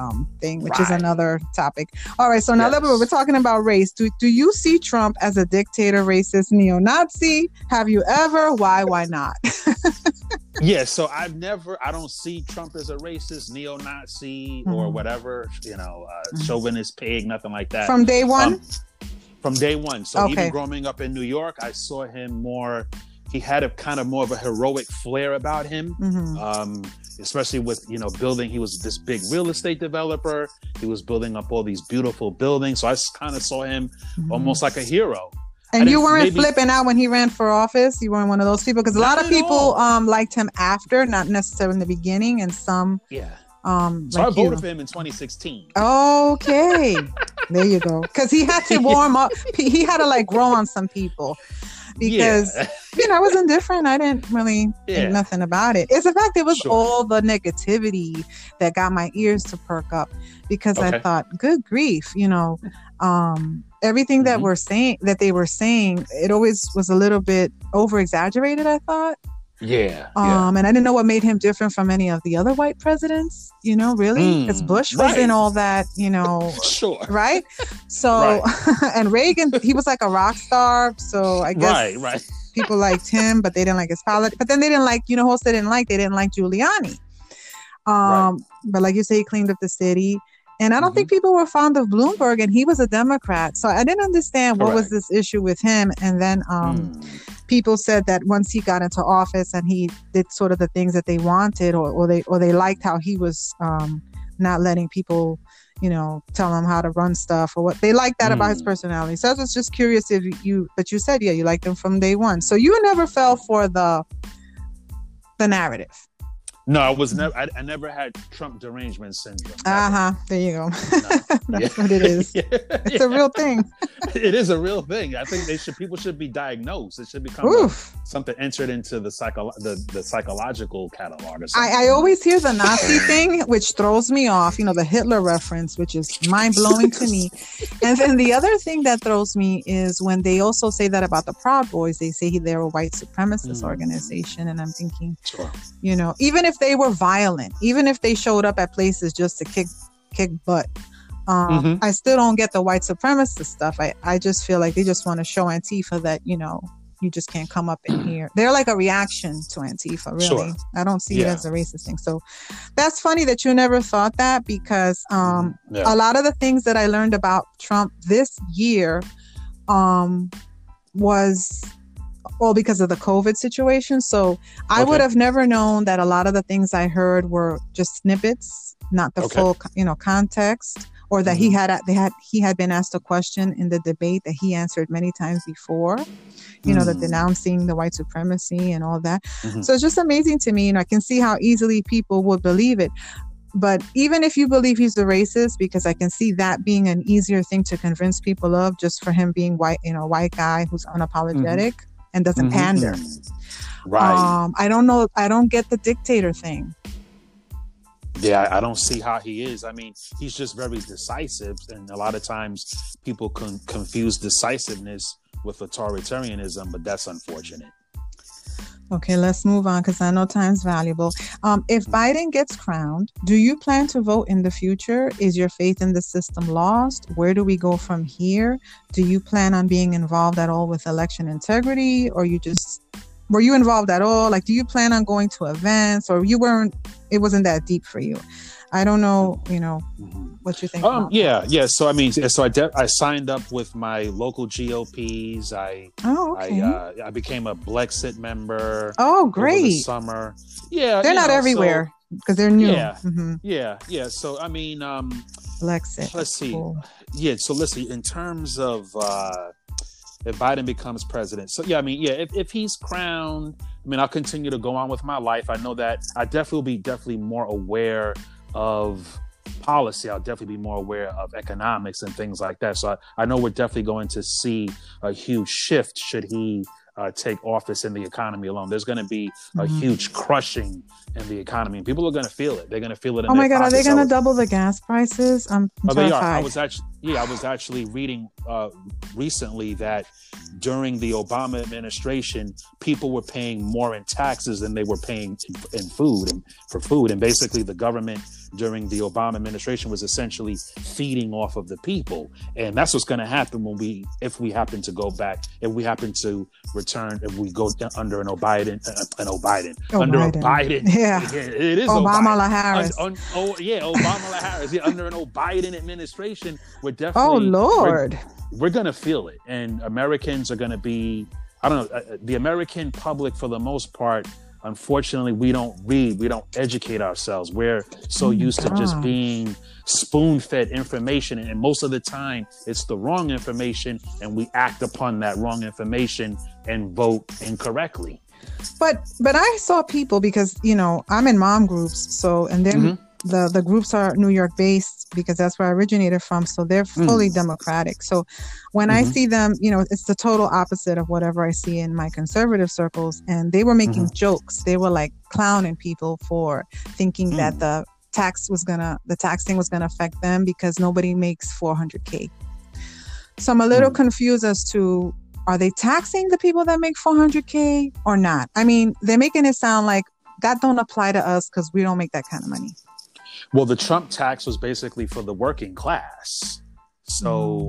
thing, which is another topic. All right, so now that we're talking about race, do you see Trump as a dictator, racist, neo-Nazi? Have you ever? Why not? Yeah, so I don't see Trump as a racist, neo-Nazi, or whatever, chauvinist pig, nothing like that. From day one? From day one. So even growing up in New York, I saw him more, he had a kind of more of a heroic flair about him. Especially with, building, he was this big real estate developer. He was building up all these beautiful buildings. So I kind of saw him almost like a hero. And you weren't flipping out when he ran for office? You weren't one of those people? Because a lot of people liked him after, not necessarily in the beginning, and some... Yeah. So I voted for him in 2016. Okay. There you go. Because he had to warm up. He had to grow on some people. Because, I was indifferent. I didn't really think nothing about it. It's the fact it was all the negativity that got my ears to perk up. Because I thought, good grief, everything that they were saying, it always was a little bit over exaggerated, I thought. And I didn't know what made him different from any of the other white presidents, really, because Bush was in all that, right? So, and Reagan, he was like a rock star. So I guess people liked him, but they didn't like his politics. But then they didn't like, who else they didn't like? They didn't like Giuliani. But like you say, he cleaned up the city. And I don't think people were fond of Bloomberg, and he was a Democrat. So I didn't understand what was this issue with him. And then people said that once he got into office and he did sort of the things that they wanted, or they liked how he was not letting people, tell him how to run stuff, or what they liked that about his personality. So I was just curious but you said, you liked him from day one. So you never fell for the narrative. No, I was never. I never had Trump derangement syndrome. There you go. That's what it is. It's a real thing. It is a real thing. I think people should be diagnosed. It should become something entered into the psychological catalog or something. I always hear the Nazi thing, which throws me off. The Hitler reference, which is mind blowing to me. And then the other thing that throws me is when they also say that about the Proud Boys. They say they're a white supremacist organization, and I'm thinking, even if they were violent, even if they showed up at places just to kick butt, I still don't get the white supremacist stuff. I just feel like they just want to show Antifa that, you just can't come up in here. They're like a reaction to Antifa, really. I don't see it as a racist thing. So that's funny that you never thought that, because a lot of the things that I learned about Trump this year was all because of the COVID situation. So I would have never known that a lot of the things I heard were just snippets, not the full, context, or that he had been asked a question in the debate that he answered many times before, the denouncing the white supremacy and all that. So it's just amazing to me. I can see how easily people would believe it. But even if you believe he's a racist, because I can see that being an easier thing to convince people of, just for him being white, white guy who's unapologetic and doesn't pander. I don't know. I don't get the dictator thing. Yeah, I don't see how he is. I mean, he's just very decisive. And a lot of times people confuse decisiveness with authoritarianism, but that's unfortunate. Okay, let's move on, because I know time's valuable. If Biden gets crowned, do you plan to vote in the future? Is your faith in the system lost? Where do we go from here? Do you plan on being involved at all with election integrity, or were you involved at all? Do you plan on going to events, or it wasn't that deep for you? I don't know, what you think. Yeah. So I signed up with my local GOPs. I became a Blexit member. Oh, great! Over the summer. Yeah, they're not everywhere because they're new. Yeah. So Blexit. Let's see. Cool. Yeah. So let's see. In terms of if Biden becomes president, if he's crowned, I'll continue to go on with my life. I know that I definitely will be more aware of policy. I'll definitely be more aware of economics and things like that. So I know we're definitely going to see a huge shift should he take office in the economy alone. There's going to be a huge crushing in the economy. People are going to feel it. They're going to feel it. Oh my God, are they going to double the gas prices? I'm terrified. They are. I was actually reading recently that during the Obama administration, people were paying more in taxes than they were paying in food and for food. And basically the government during the Obama administration was essentially feeding off of the people. And that's what's going to happen if we happen to go back, if we happen to return, if we go under an O'Biden. Yeah. It is Obama Harris. Obama Harris. Yeah, under an O'Biden administration, we're definitely. Oh, Lord. We're going to feel it. And Americans are going to be, I don't know, the American public, for the most part, unfortunately, we don't read, we don't educate ourselves. We're so used to just being spoon-fed information. And most of the time, it's the wrong information, and we act upon that wrong information and vote incorrectly. But I saw people, because, I'm in mom groups. So, and then the groups are New York based, because that's where I originated from. So they're fully Democratic. So when I see them, it's the total opposite of whatever I see in my conservative circles. And they were making jokes. They were like clowning people for thinking that the tax thing was gonna affect them because nobody makes $400K. So I'm a little confused as to, are they taxing the people that make $400K or not? I mean, they're making it sound like that don't apply to us because we don't make that kind of money. Well, the Trump tax was basically for the working class. So,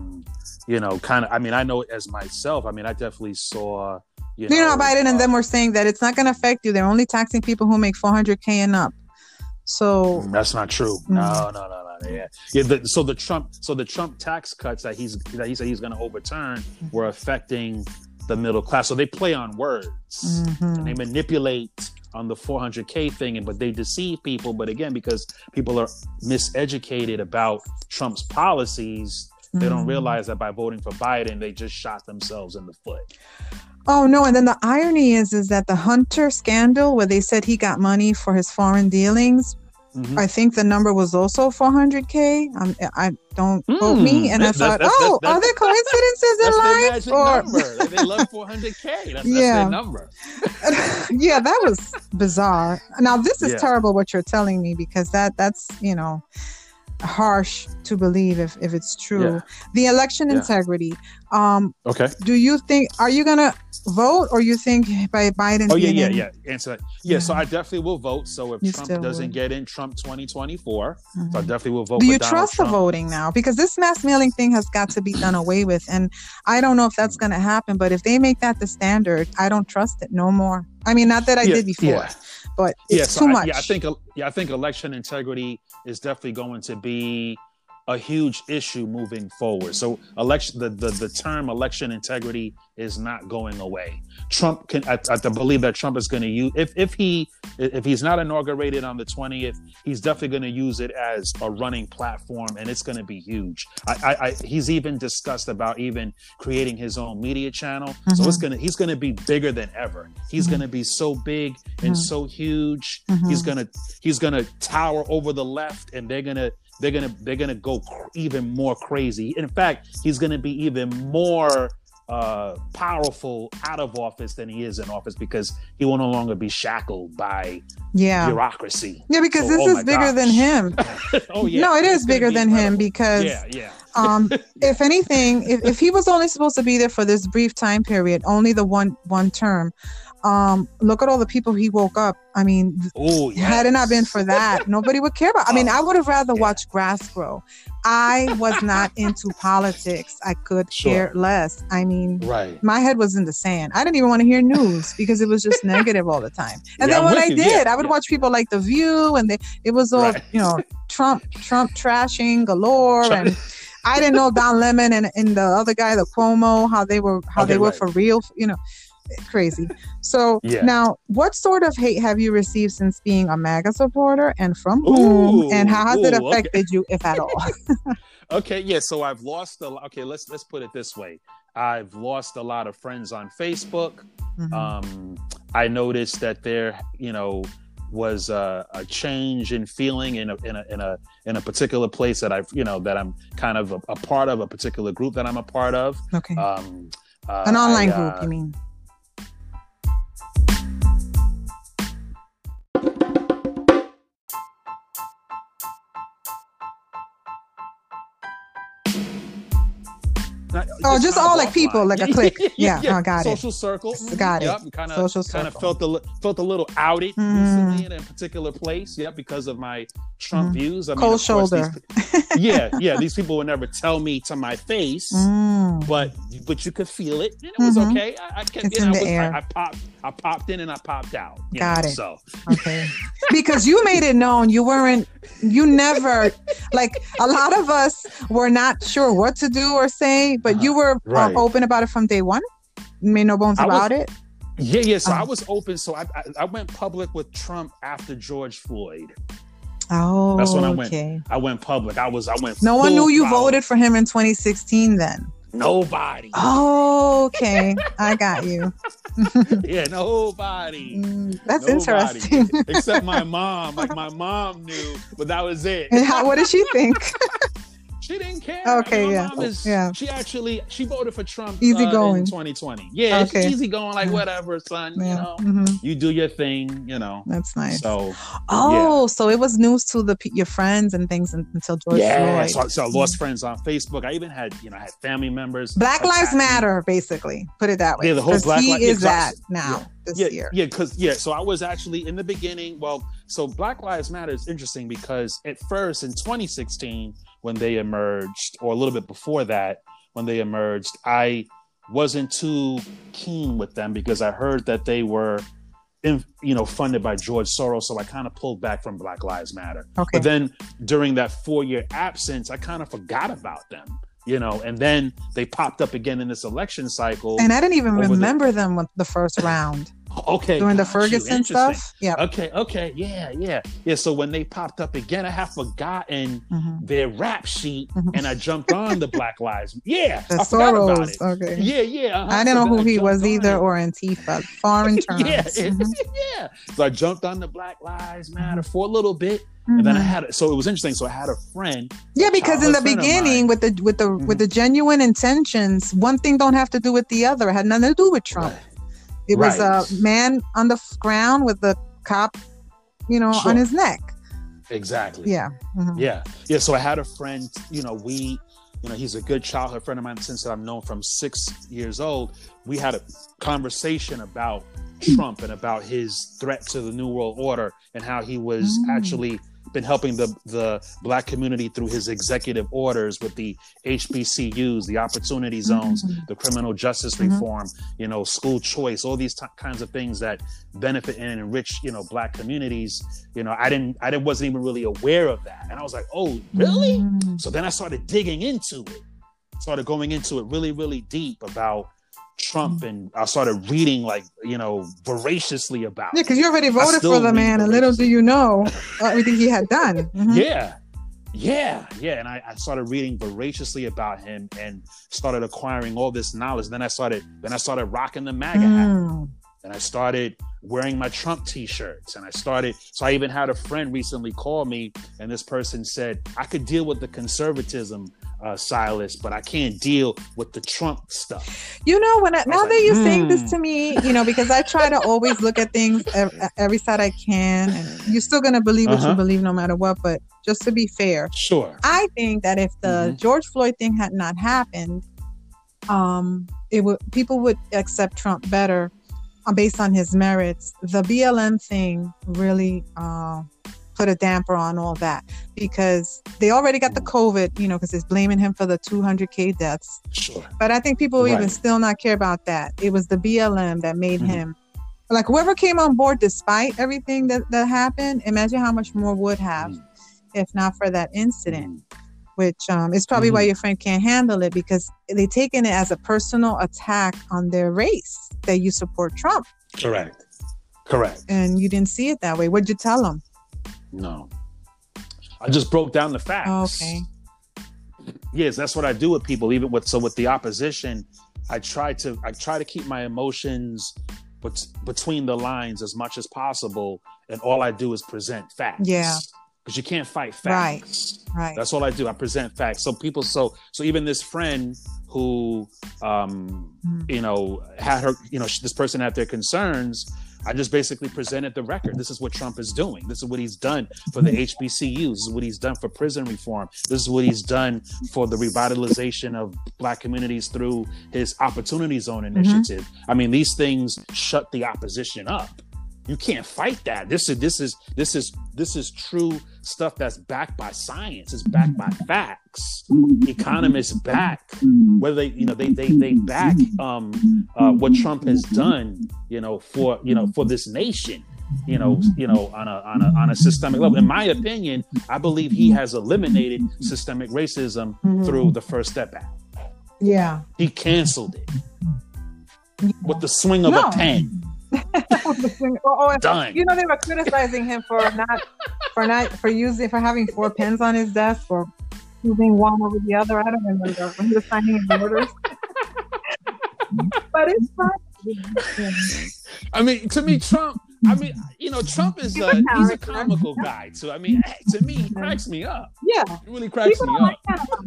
kind of, I mean, I know as myself, I mean, I definitely saw, Biden and them were saying that it's not going to affect you. They're only taxing people who make $400K and up. So that's not true. No. Yeah. So the Trump tax cuts that he said he's going to overturn were affecting the middle class. So they play on words and they manipulate on the 400K thing, but they deceive people. But again, because people are miseducated about Trump's policies, they don't realize that by voting for Biden, they just shot themselves in the foot. Oh, no. And then the irony is that the Hunter scandal, where they said he got money for his foreign dealings, I think the number was also 400K. I don't quote me. And I thought, are there coincidences in life? Number. They love 400K. That's their number. Yeah, that was bizarre. Now, this is terrible what you're telling me, because that's harsh to believe if it's true. The election integrity. Okay. Do you think, are you gonna vote, or you think by Biden? Answer that. Yeah, so I definitely will vote. So if Trump doesn't get in, Trump 2024, so I definitely will vote. Do you trust the voting now? Because this mass mailing thing has got to be done away with, and I don't know if that's going to happen. But if they make that the standard, I don't trust it no more. I mean, not that I did before. But it's too much. I think election integrity is definitely going to be a huge issue moving forward. So the term election integrity is not going away. Trump can, I believe that Trump is going to use, if he's not inaugurated on the 20th, he's definitely going to use it as a running platform, and it's going to be huge. He's even discussed about even creating his own media channel. So he's going to be bigger than ever. He's going to be so big and so huge. He's going to tower over the left, and they're gonna go even more crazy. In fact, he's gonna be even more powerful out of office than he is in office, because he will no longer be shackled by bureaucracy. Yeah, because this is bigger than him. No, it is bigger than him, because if anything, if he was only supposed to be there for this brief time period, only the one term. Look at all the people he woke up. I mean, had it not been for that, nobody would care about. I mean, I would have rather watched grass grow. I was not into politics. I could care less. I mean, my head was in the sand. I didn't even want to hear news because it was just negative all the time. And then when I did, I would watch people like The View, and it was all, Trump trashing galore. And I didn't know Don Lemon and the other guy, the Cuomo, how they were for real, crazy. So now, what sort of hate have you received since being a MAGA supporter, and from whom, and how has it affected you, if at all? So I've lost let's put it this way. I've lost a lot of friends on Facebook. I noticed that there was a change in feeling in a particular place that that I'm kind of a part of, a particular group that I'm a part of. An online group, you mean? just all like people, like a clique. Yeah, I got social it. Social circle. Got yep. it. Kind Social of circle. felt a little outed recently in a particular place. Yeah, because of my Trump views. I mean, cold shoulder. These people would never tell me to my face, but you could feel it, and it was okay. I kept it's in the air. I popped in and I popped out. Got it. So okay, because you made it known you never like a lot of us were not sure what to do or say, but you were open about it from day one. Made no bones about it. Yeah. So I was open. So I went public with Trump after George Floyd. Oh, that's when I went. I went public. I went. No one knew you voted for him in 2016 then. Nobody. Oh, okay. I got you. Yeah, nobody. That's interesting. Except my mom. Like my mom knew, but that was it. And what did she think? She didn't care. Okay, my mom she voted for Trump easy going in 2020. Yeah, okay. Easy going, like whatever, son. Yeah. You know, you do your thing. You know, that's nice. So, so it was news to your friends and things until George Floyd. So I lost friends on Facebook. I even had family members. Black Lives Matter, basically. Put it that way. Yeah, the whole Black Lives. He is that now this year. Yeah, because so I was actually in the beginning. Well, so Black Lives Matter is interesting because at first in 2016. When they emerged, or a little bit before that, when they emerged, I wasn't too keen with them because I heard that they were, funded by George Soros. So I kind of pulled back from Black Lives Matter. Okay. But then during that 4-year absence, I kind of forgot about them. And then they popped up again in this election cycle. And I didn't even remember them with the first round. Okay. During the Ferguson stuff? Yeah. Okay. Yeah. So when they popped up again, I have forgotten their rap sheet and I jumped on the Black Lives. Yeah. The Soros. Okay. Yeah. I didn't know who he was either or Antifa. Foreign terms. Yeah. So I jumped on the Black Lives Matter for a little bit. And then so it was interesting. So I had a friend. Yeah, because in the beginning with the genuine intentions, one thing don't have to do with the other. It had nothing to do with Trump. Right. It was a man on the ground with the cop, on his neck. Exactly. Yeah. Mm-hmm. Yeah. So I had a friend, he's a good childhood friend of mine since I've known from 6 years old. We had a conversation about Trump and about his threat to the New World Order and how he was actually been helping the Black community through his executive orders with the HBCUs, the opportunity zones, the criminal justice reform, school choice, all these kinds of things that benefit and enrich, Black communities. I wasn't even really aware of that. And I was like, oh, really? So then I started digging into it, started going into it really, really deep about Trump, and I started reading voraciously about because you already voted for the man, and little do you know everything he had done. Yeah, and I started reading voraciously about him and started acquiring all this knowledge. Then I started rocking the MAGA hat, and I started wearing my Trump t-shirts, and so I even had a friend recently call me, and this person said, I could deal with the conservatism, Silas, but I can't deal with the Trump stuff. Now that you're saying this to me, because I try to always look at things every side I can, and you're still going to believe what you believe no matter what, but just to be fair. Sure. I think that if the George Floyd thing had not happened, people would accept Trump better based on his merits. The BLM thing really put a damper on all that because they already got the COVID, because it's blaming him for the 200K deaths. Sure. But I think people even still not care about that. It was the BLM that made him, like whoever came on board despite everything that happened, imagine how much more would have if not for that incident, which is probably why your friend can't handle it, because they taken it as a personal attack on their race that you support Trump. Correct. And you didn't see it that way. What'd you tell them? No. I just broke down the facts. Oh, okay. Yes, that's what I do with people. Even with the opposition, I try to keep my emotions between the lines as much as possible, and all I do is present facts. Yeah. Because you can't fight facts. Right. That's all I do. I present facts. So people, so even this friend who, had her, this person had their concerns. I just basically presented the record. This is what Trump is doing. This is what he's done for the HBCUs. This is what he's done for prison reform. This is what he's done for the revitalization of Black communities through his Opportunity Zone initiative. I mean, these things shut the opposition up. You can't fight that. This is true stuff that's backed by science. It's backed by facts. Economists back whether they back what Trump has done, for this nation, on a systemic level. In my opinion, I believe he has eliminated systemic racism through the First Step Act. Yeah, he canceled it with the swing of a pen. Done. They were criticizing him for having 4 pens on his desk, for using one over the other. I don't remember when he was signing his orders. But it's fun. I mean, to me, Trump Trump is he's a comical guy too. I mean, to me, he cracks me up. Yeah, he really cracks me up.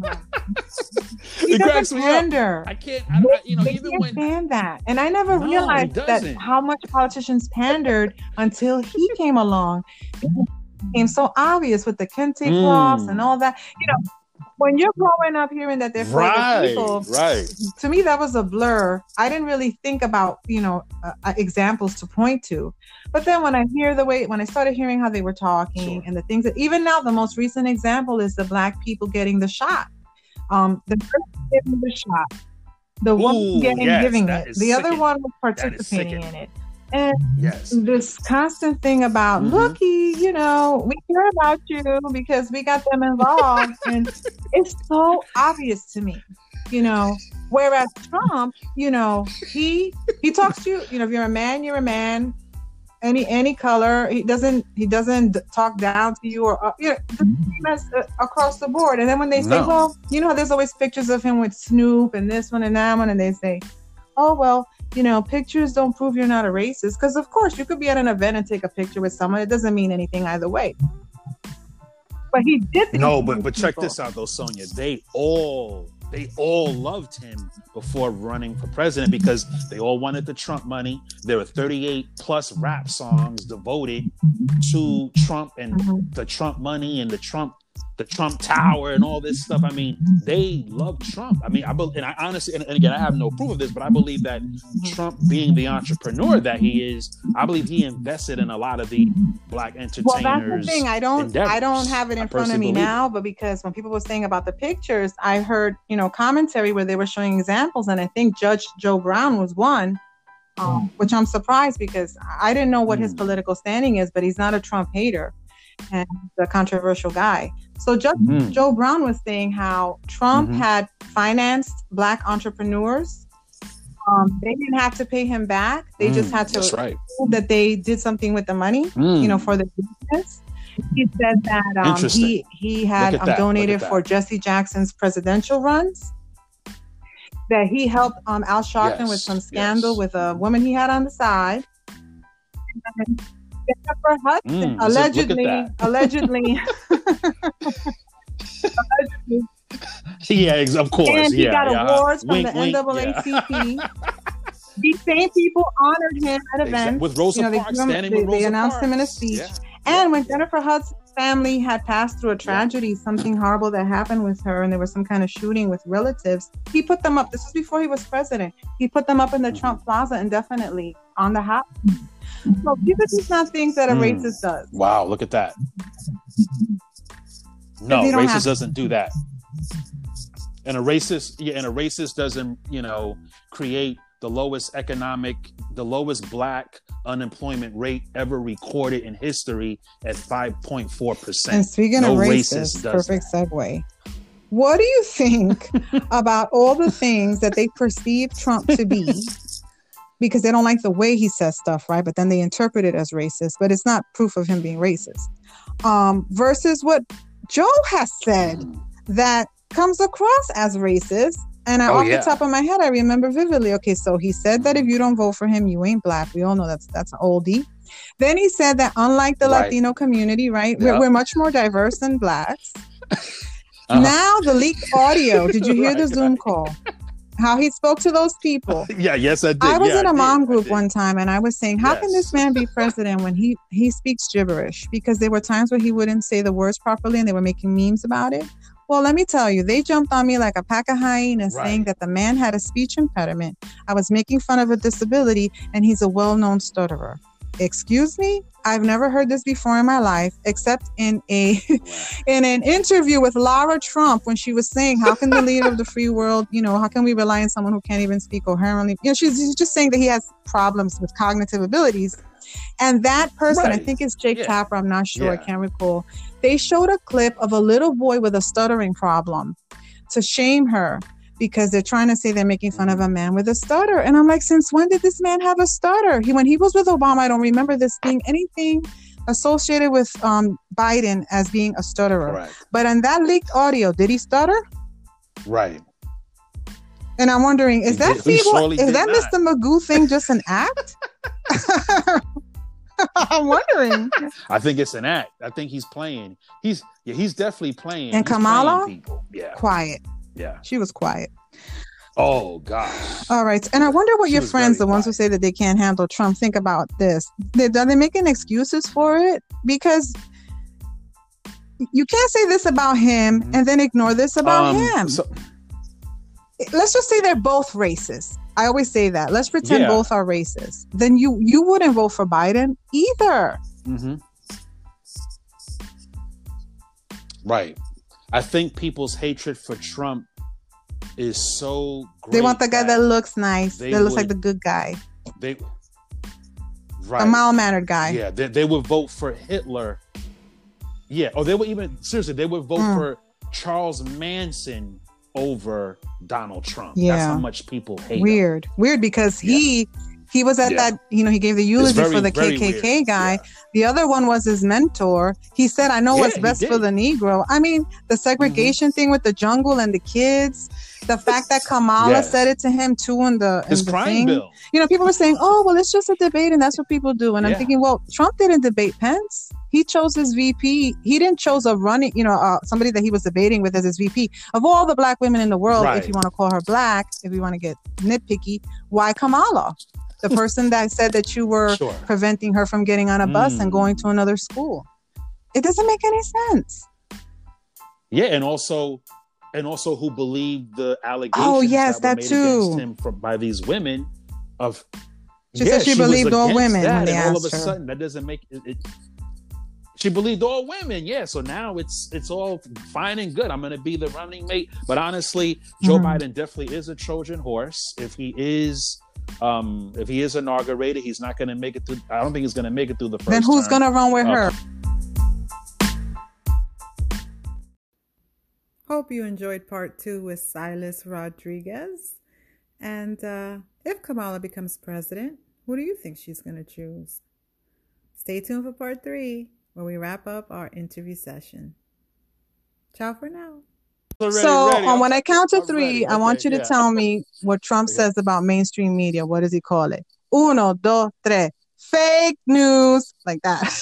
He cracks me up. I can't. Stand that. And I never realized that how much politicians pandered until he came along. It became so obvious with the Kente cloths and all that. When you're growing up hearing that they're for the people, to me that was a blur. I didn't really think about examples to point to. But then when I started hearing how they were talking and the things that, even now, the most recent example is the Black people getting the shot. The person getting the shot, the one giving it, the other one was participating in it. And this constant thing about, looky, we care about you because we got them involved. And it's so obvious to me, whereas Trump, he talks to you, if you're a man, you're a man, any color. He doesn't talk down to you or, across the board. And then when they say, well, there's always pictures of him with Snoop and this one and that one. And they say, oh, well, pictures don't prove you're not a racist. Because, of course, you could be at an event and take a picture with someone. It doesn't mean anything either way. But he did. But check this out, though, Sonia. They all loved him before running for president because they all wanted the Trump money. There were 38 plus rap songs devoted to Trump and the Trump money and the Trump Tower and all this stuff. I mean, they love Trump. I mean, I honestly, and again, I have no proof of this, but I believe that Trump, being the entrepreneur that he is, I believe he invested in a lot of the Black entertainers. Well, that's the thing. I don't have it in front of me now, but because when people were saying about the pictures, I heard, commentary where they were showing examples, and I think Judge Joe Brown was one, which I'm surprised because I didn't know what his political standing is, but he's not a Trump hater and a controversial guy. So Judge Joe Brown was saying how Trump had financed Black entrepreneurs. They didn't have to pay him back. They just had to prove that they did something with the money, for the business. He said that he had donated for Jesse Jackson's presidential runs. That he helped Al Sharpton with some scandal with a woman he had on the side. And Jennifer Hudson allegedly. Yeah, of course. And he got awards from the NAACP. These same people honored him at events. With Rosa Parks, they announced him in a speech. Yeah. And when Jennifer Hudson's family had passed through a tragedy, something horrible that happened with her, and there was some kind of shooting with relatives, he put them up. This was before he was president. He put them up in the Trump Plaza indefinitely on the house. So these are just not things that a racist does. Wow, look at that. No, racist doesn't do that. And a racist doesn't, create the lowest Black unemployment rate ever recorded in history at 5.4%. And speaking of racist, perfect segue. What do you think about all the things that they perceive Trump to be? Because they don't like the way he says stuff, right? But then they interpret it as racist, but it's not proof of him being racist. Versus what Joe has said that comes across as racist. And off the top of my head, I remember vividly. Okay, so he said that if you don't vote for him, you ain't Black. We all know that's an oldie. Then he said that unlike the Latino community, right? Yep. We're much more diverse than Blacks. Now the leaked audio. Did you hear the Zoom call? how he spoke to those people. Yes, I did. I was in a mom group one time, and I was saying, how can this man be president when he speaks gibberish? Because there were times where he wouldn't say the words properly, and they were making memes about it. Well, let me tell you, they jumped on me like a pack of hyenas, saying that the man had a speech impediment. I was making fun of a disability, and he's a well-known stutterer. Excuse me? I've never heard this before in my life, except in an interview with Lara Trump, when she was saying, how can the leader of the free world, how can we rely on someone who can't even speak coherently? She's just saying that he has problems with cognitive abilities. And that person, I think it's Jake Tapper, I'm not sure, I can't recall. They showed a clip of a little boy with a stuttering problem to shame her, because they're trying to say they're making fun of a man with a stutter. And I'm like, since when did this man have a stutter? When he was with Obama, I don't remember this being anything associated with Biden as being a stutterer. Correct. But in that leaked audio, did he stutter? Right. And I'm wondering, is that feeble? Is that not. Mr. Magoo thing just an act? I'm wondering. I think it's an act. I think he's playing. He's definitely playing. And Kamala? Playing people. Yeah. Quiet. Yeah. She was quiet. Oh, gosh. All right. And I wonder what your friends, the ones who say that they can't handle Trump, think about this. Are they making excuses for it? Because you can't say this about him and then ignore this about him. Let's just say they're both racist. I always say that. Let's pretend both are racist. Then you wouldn't vote for Biden either. Mm-hmm. Right. I think people's hatred for Trump is so great. They want the guy that looks nice, that looks like the good guy. A mild-mannered guy. Yeah, they would vote for Hitler. Yeah, or they would they would vote for Charles Manson over Donald Trump. Yeah. That's how much people hate him. Weird, because he was at that, he gave the eulogy for the KKK guy. Yeah. The other one was his mentor. He said, I know what's best for the Negro. I mean, the segregation thing with the jungle and the kids, the fact that Kamala said it to him too in the crime bill. People were saying, oh, well, it's just a debate and that's what people do. And I'm thinking, well, Trump didn't debate Pence. He chose his VP. He didn't chose a running, somebody that he was debating with as his VP. Of all the black women in the world, if you want to call her black, if you want to get nitpicky, why Kamala? The person that said that you were preventing her from getting on a bus and going to another school. It doesn't make any sense. Yeah, and also who believed the allegations that were made against him by these women of she said she believed all women when they asked her. All of a sudden that doesn't make it. She believed all women, so now it's all fine and good. I'm going to be the running mate, but honestly, Joe Biden definitely is a Trojan horse. If he is inaugurated, he's not going to make it through. I don't think he's going to make it through the first. Then who's going to run with her? Hope you enjoyed part 2 with Silas Rodriguez. And if Kamala becomes president, who do you think she's going to choose? Stay tuned for part 3, where we wrap up our interview session. Ciao for now. So when I count to 3, I want you to tell me what Trump says about mainstream media. What does he call it? 1, 2, 3. Fake news. Like that.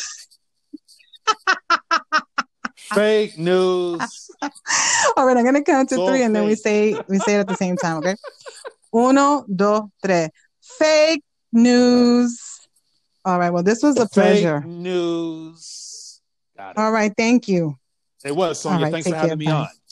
Fake news. All right, I'm going to count to 3 and then we say it at the same time, okay? 1, 2, 3. Fake news. All right, well, this was a pleasure. Fake news. Got it. All right, thank you. It was, Sonia. Thanks for having me on.